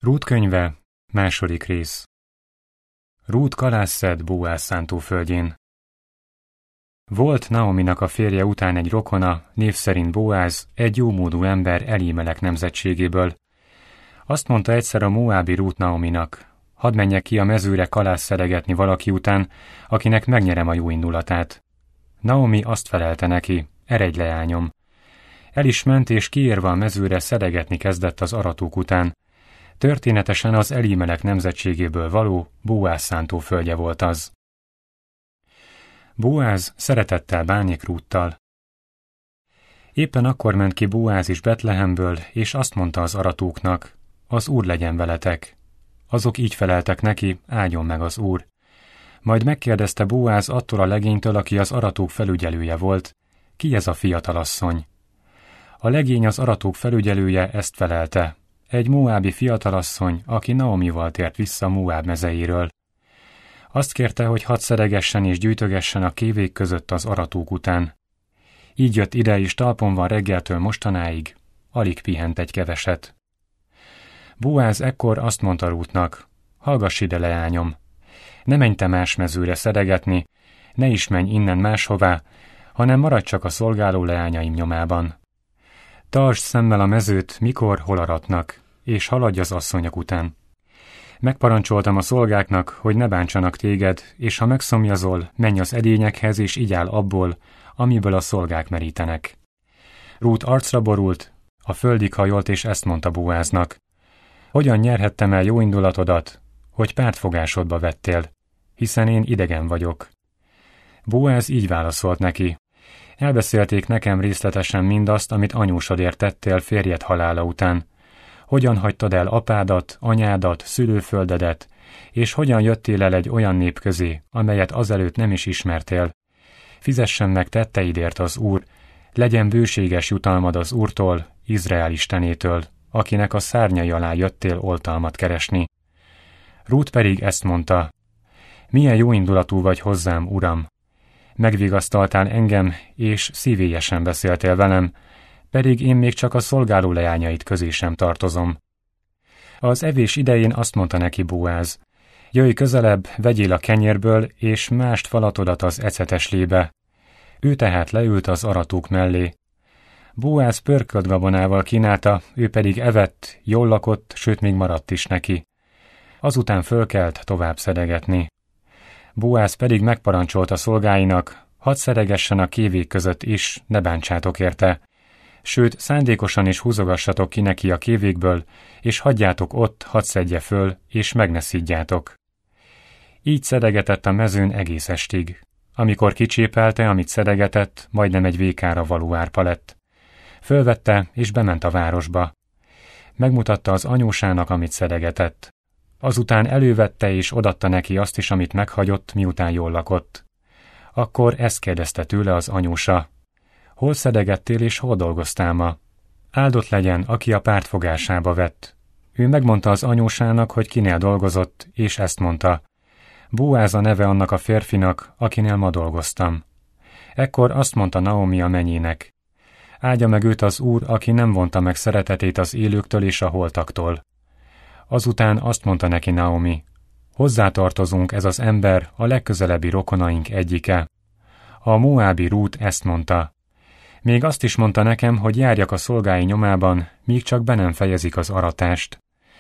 Rút könyve, második rész. Rút kalásszed Bóáz szántóföldjén. Volt Naominak a férje után egy rokona, név szerint Bóáz, egy jómódú ember Elimelek nemzetségéből. Azt mondta egyszer a moábi Rút Naominak: hadd menjek ki a mezőre kalászt szedegetni valaki után, akinek megnyerem a jó indulatát. Naomi azt felelte neki: eredj, leányom. El is ment, és kiérve a mezőre szedegetni kezdett az aratók után. Történetesen az Elimelek nemzetségéből való Bóáz szántóföldje volt az. Bóáz szeretettel bánik Rúttal. Éppen akkor ment ki Bóáz is Betlehemből, és azt mondta az aratóknak: az Úr legyen veletek. Azok így feleltek neki: áldjon meg az Úr. Majd megkérdezte Bóáz attól a legénytől, aki az aratók felügyelője volt: ki ez a fiatalasszony? A legény, az aratók felügyelője ezt felelte: egy moábi fiatalasszony, aki Naomival tért vissza Moáb mezeiről. Azt kérte, hogy hadd szedegessen és gyűjtögessen a kévék között az aratók után. Így jött ide, és talpon van reggeltől mostanáig, alig pihent egy keveset. Bóáz ekkor azt mondta Rútnak: hallgass ide, leányom, ne menj te más mezőre szedegetni, ne is menj innen máshová, hanem maradj csak a szolgáló leányaim nyomában. Tartsd szemmel a mezőt, mikor, hol aratnak, és haladj az asszonyok után. Megparancsoltam a szolgáknak, hogy ne bántsanak téged, és ha megszomjazol, menj az edényekhez, és igyál abból, amiből a szolgák merítenek. Rút arcra borult, a földig hajolt, és ezt mondta Bóáznak: hogyan nyerhettem el jó indulatodat, hogy pártfogásodba vettél, hiszen én idegen vagyok. Bóáz így válaszolt neki: elbeszélték nekem részletesen mindazt, amit anyósodért tettél férjed halála után. Hogyan hagytad el apádat, anyádat, szülőföldedet, és hogyan jöttél el egy olyan nép közé, amelyet azelőtt nem is ismertél. Fizessen meg tetteidért az Úr, legyen bőséges jutalmad az Úrtól, Izrael istenétől, akinek a szárnyai alá jöttél oltalmat keresni. Rút pedig ezt mondta: milyen jóindulatú vagy hozzám, uram! Megvigasztaltál engem, és szívélyesen beszéltél velem, pedig én még csak a szolgáló leányait közé sem tartozom. Az evés idején azt mondta neki Bóáz: jöjj közelebb, vegyél a kenyérből, és mást falatodat az eceteslébe. Ő tehát leült az aratók mellé. Bóáz pörkölt gabonával kínálta, ő pedig evett, jól lakott, sőt még maradt is neki. Azután fölkelt tovább szedegetni. Bóáz pedig megparancsolta szolgáinak: hadd szedegessen a kévék között is, ne bántsátok érte. Sőt, szándékosan is húzogassatok ki neki a kévékből, és hagyjátok ott, hadd szedje föl, és meg ne szidjátok. Így szedegetett a mezőn egész estig. Amikor kicsépelte, amit szedegetett, majdnem egy vékára való árpa lett. Fölvette, és bement a városba. Megmutatta az anyósának, amit szedegetett. Azután elővette, és odatta neki azt is, amit meghagyott, miután jól lakott. Akkor ezt kérdezte tőle az anyósa: hol szedegettél, és hol dolgoztál ma? Áldott legyen, aki a pártfogásába vett. Ő megmondta az anyósának, hogy kinél dolgozott, és ezt mondta: Bóáz a neve annak a férfinak, akinél ma dolgoztam. Ekkor azt mondta Naomi a menyének: áldja meg őt az Úr, aki nem vonta meg szeretetét az élőktől és a holtaktól. Azután azt mondta neki Naomi: hozzátartozunk, ez az ember a legközelebbi rokonaink egyike. A moábi Rút ezt mondta: még azt is mondta nekem, hogy járjak a szolgái nyomában, míg csak be nem fejezik az aratást.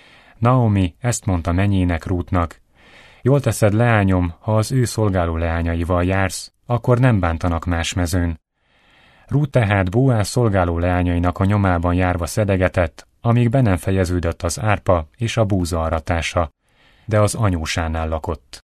Naomi ezt mondta menyének, Rútnak: jól teszed, leányom, ha az ő szolgáló leányaival jársz, akkor nem bántanak más mezőn. Rút tehát Bóáz szolgáló leányainak a nyomában járva szedegetett, amíg be nem fejeződött az árpa és a búza aratása, de az anyósánál lakott.